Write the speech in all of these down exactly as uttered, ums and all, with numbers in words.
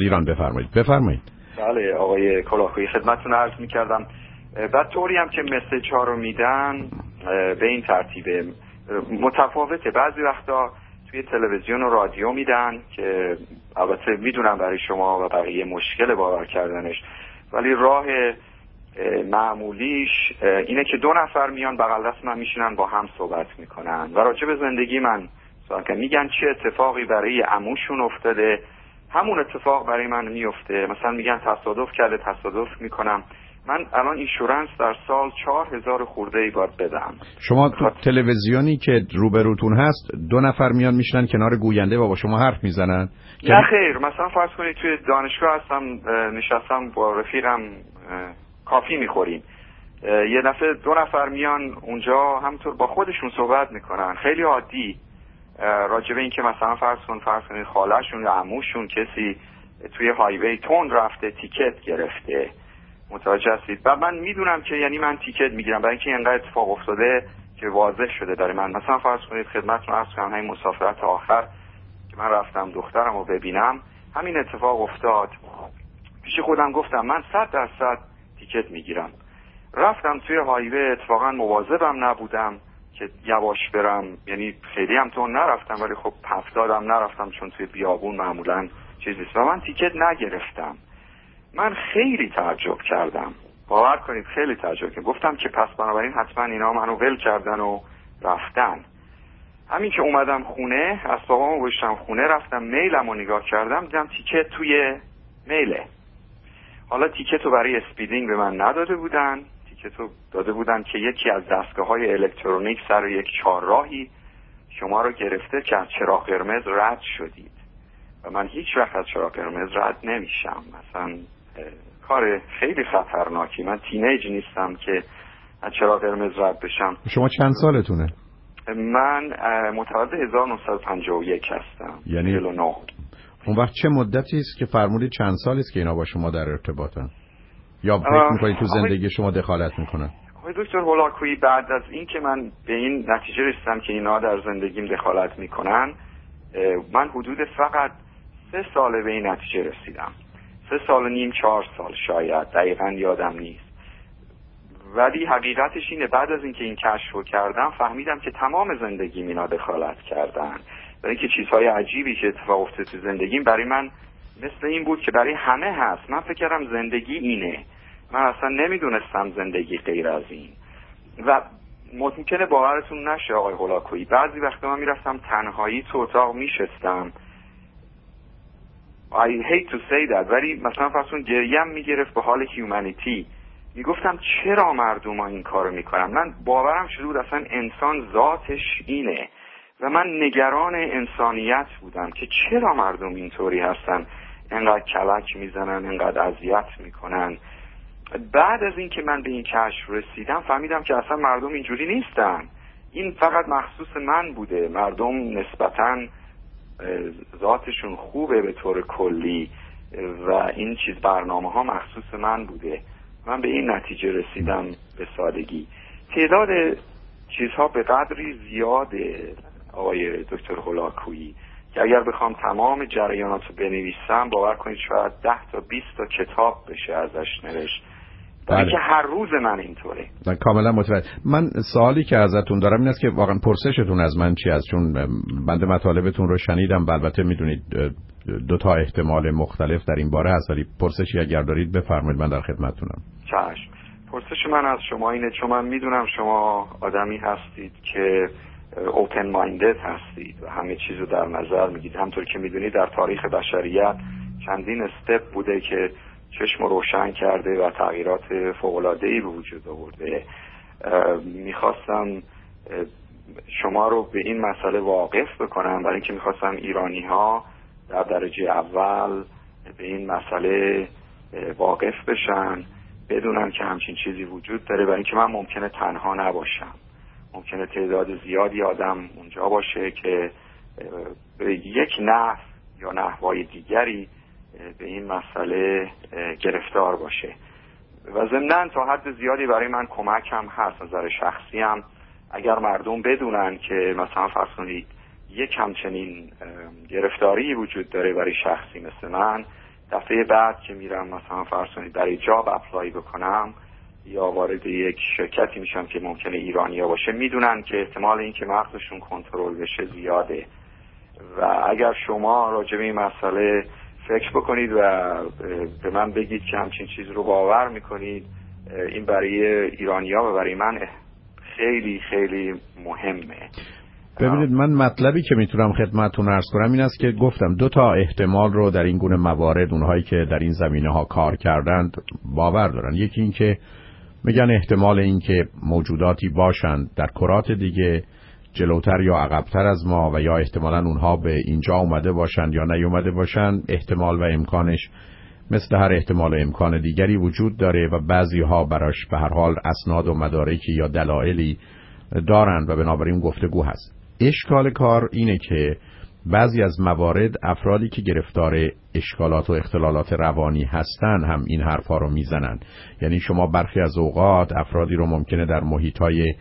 ایران. بفرمایید بفرمایید. بله آقای کلاهخویی، خدمتتون عرض می‌کردم بعد طوری هم که مسیج ها رو میدن به این ترتیبه متفاوته. بعضی وقتا توی تلویزیون و رادیو میدن که البته میدونم برای شما و بقیه مشکل باور کردنش، ولی راه معمولیش اینه که دو نفر میان بغل دست من میشینن با هم صحبت میکنن و راجع به زندگی من صحبت کنن، میگن چه اتفاقی برای عموشون افتاده، همون اتفاق برای من میفته. مثلا میگن تصادف کرده، تصادف میکنم. من الان اینشورنس در سال چهار هزار خورده ای باید بدم. شما تو تلویزیونی که روبروتون هست دو نفر میان میشنن کنار گوینده و با شما حرف میزنن؟ نه خیر، مثلا فرض کنید توی دانشگاه هستم نشستم با رفیقم کافی میخوریم، یه دفعه دو نفر میان اونجا همطور با خودشون صحبت میکنن خیلی عادی راجبه این که مثلا فرض کن فرض کنید خاله‌شون یا عموشون کسی توی هایوی تون رفته تیکت گرفته، متوجه هستید؟ و من میدونم که یعنی من تیکت میگیرم برای اینکه اینقدر اتفاق افتاده که واضح شده داره. من مثلا فرض کنید خدمتتون عرض کنم همین مسافرت آخر که من رفتم دخترم رو ببینم همین اتفاق افتاد، پیش خودم گفتم من صد درصد تیکت میگیرم. رفتم توی هایوی، اتفاقا مواظبم نبودم که یواش برم، یعنی خیلی هم تون نرفتم ولی خب هفتادم نرفتم چون توی بیابون معمولا چیزی و من تیکت نگرفتم. من خیلی تعجب کردم، باور کنید خیلی تعجب کردم. گفتم که پس بنابراین حتما اینا منو ول کردن و رفتن. همین که اومدم خونه، اسبابامو گذاشتم خونه، رفتم میلم رو نگاه کردم، دیدم تیکت توی میله. حالا تیکت رو برای اسپیدینگ به من نداده بودن، تیکت رو داده بودن که یکی از دستگاه‌های الکترونیک سر یک چهارراهی شما رو گرفته که از چراغ قرمز رد شدید و من هیچ وقت از چراغ قرمز رد نمیشم. مثلا کار خیلی خطرناکی، من تینیج نیستم که از چراغ قرمز رد بشم. شما چند سالتونه؟ من متولد هزار و نهصد و پنجاه و یک هستم، یعنی چهل و نه. اون وقت چه مدتی است که فرمودید چند سالی است که اینا با شما در ارتباطن یا فکر میکنید تو زندگی شما دخالت میکنن؟ آقای دکتر هولاکویی، بعد از این که من به این نتیجه رسیدم که اینا در زندگیم دخالت میکنن، من حدود فقط سه ساله به این نتیجه رسیدم، سه سال و نیم چهار سال شاید، دقیقا یادم نیست. ولی حقیقتش اینه بعد از اینکه این کشف رو کردم فهمیدم که تمام زندگیم اینا دخالت کردن، برای اینکه چیزهای عجیبی که اتفاق افتاد تو زندگیم برای من مثل این بود که برای همه هست. من فکر کردم زندگی اینه، من اصلا نمیدونستم زندگی غیر از این. و ممکنه باورتون نشه آقای هولاکویی، بعضی وقتا من میرفتم تنهایی تو اتاق میشستم، I hate to say that، ولی مثلا فرضون گریم میگرفت به حال هیومانیتی، میگفتم چرا مردم ها این کارو میکنن. من باورم شده بود اصلا انسان ذاتش اینه و من نگران انسانیت بودم که چرا مردم اینطوری هستن، انقدر کلک میزنن، انقدر اذیت میکنن. بعد از این که من به این کشف رسیدم فهمیدم که اصلا مردم اینجوری نیستن، این فقط مخصوص من بوده. مردم نسبتاً ذاتشون خوبه به طور کلی و این چیز برنامه ها مخصوص من بوده. من به این نتیجه رسیدم به سادگی. تعداد چیزها به قدری زیاده آقای دکتر هولاکویی که اگر بخوام تمام جریانات رو بنویسم باور کنید شاید ده تا بیست تا کتاب بشه ازش نوشت، برای که هر روز من اینطوره. من کاملا متوجه. من سوالی که ازتون دارم این است که واقعا پرسشتون از من چی است، چون بنده مطالبتون رو شنیدم و البته میدونید دو تا احتمال مختلف در این باره هست، ولی پرسشی اگر دارید بفرمایید، من در خدمتتونم. چشم. پرسش من از شما اینه، چون من میدونم شما آدمی هستید که اوپن مایندد هستید و همه چیز رو در نظر میگید. همطور که میدونید در تاریخ بشریت چندین استپ بوده که چشم روشن کرده و تغییرات فوق‌العاده‌ای به وجود آورده. میخواستم شما رو به این مسئله واقف بکنم برای اینکه میخواستم ایرانی ها در درجه اول به این مسئله واقف بشن، بدونن که همچین چیزی وجود داره، برای اینکه من ممکنه تنها نباشم، ممکنه تعداد زیادی آدم اونجا باشه که به یک نحو یا نحوهای دیگری به این مسئله گرفتار باشه و ضمناً تا حد زیادی برای من کمک هم هست. نظر شخصی هم اگر مردم بدونن که مثلا فرض کنید یک همچنین گرفتاری وجود داره برای شخصی مثل من، دفعه بعد که میرم مثلا فرض کنید برای جاب اپلای بکنم یا وارد یک شرکتی میشم که ممکنه ایرانیا باشه، میدونن که احتمال این که مغزشون کنترل بشه زیاده و اگر شما راجع به این مسئله فکر بکنید و به من بگید که همچین چیز رو باور میکنید، این برای ایرانیا و برای من خیلی خیلی مهمه. ببینید، من مطلبی که میتونم خدمتتون عرض کنم این است که گفتم دو تا احتمال رو در این گونه موارد اونهایی که در این زمینه ها کار کردند باور دارن. یکی این که میگن احتمال این که موجوداتی باشند در کرات دیگه جلوتر یا عقبتر از ما و یا احتمالاً اونها به اینجا اومده باشند یا نیومده باشند، احتمال و امکانش مثل هر احتمال و امکان دیگری وجود داره و بعضی ها براش به هر حال اسناد و مدارکی یا دلایلی دارند و بنابراین گفتگو هست. اشکال کار اینه که بعضی از موارد افرادی که گرفتار اشکالات و اختلالات روانی هستن هم این حرفا رو میزنن. یعنی شما برخی از اوقات افرادی رو ممکنه در محیطای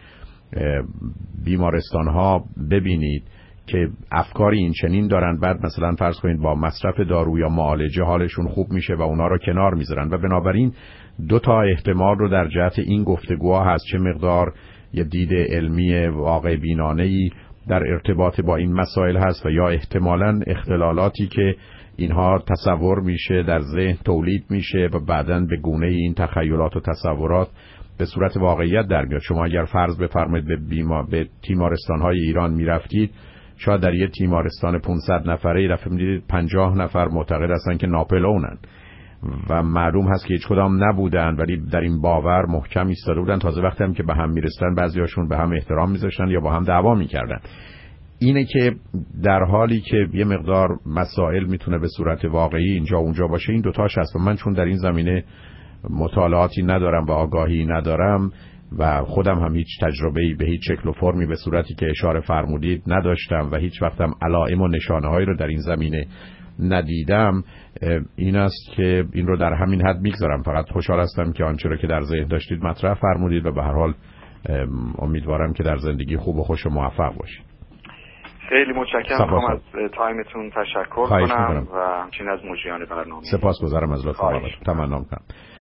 بیمارستان ها ببینید که افکاری این چنین دارن، بعد مثلا فرض کنید با مصرف دارو یا معالجه حالشون خوب میشه و اونا رو کنار میذارن و بنابراین دو تا احتمال رو در جهت این گفتگوها هست، چه مقدار یه دید علمی واقع بینانه‌ای در ارتباط با این مسائل هست و یا احتمالاً اختلالاتی که اینها تصور میشه در ذهن تولید میشه و بعداً به گونه این تخیلات و تصورات به صورت واقعیت در میاد. شما اگر فرض بفرمایید به بیما به تیمارستان‌های ایران میرفتید، شاید در یه تیمارستان پانصد نفره یه دفعه می‌دیدید پنجاه نفر معتقد هستن که ناپلئونن و معلوم هست که هیچ کدام نبودن، ولی در این باور محکم ایستاده بودن. تازه وقتی هم که به هم میرسن بعضیاشون به هم احترام میذاشتن یا با هم دعوا میکردن. اینه که در حالی که یه مقدار مسائل میتونه به صورت واقعی اینجا اونجا باشه، این دوتاش هست و من چون در این زمینه مطالعاتی ندارم و آگاهی ندارم و خودم هم هیچ تجربه‌ای به هیچ شکل و فرمی به صورتی که اشاره فرمودید نداشتم و هیچ وقتم علائم و نشانه‌هایی رو در این زمینه ندیدم، این است که این رو در همین حد میگذارم. فقط خوشحال هستم که آنچه رو که در ذهن داشتید مطرح فرمودید و به هر حال امیدوارم که در زندگی خوب و خوش و موفق باشید. خیلی متشکرم از تایمتون، تشکر کنم و همچنین از مجریان برنامه. سپاسگزارم از لطف تمنا می‌کنم.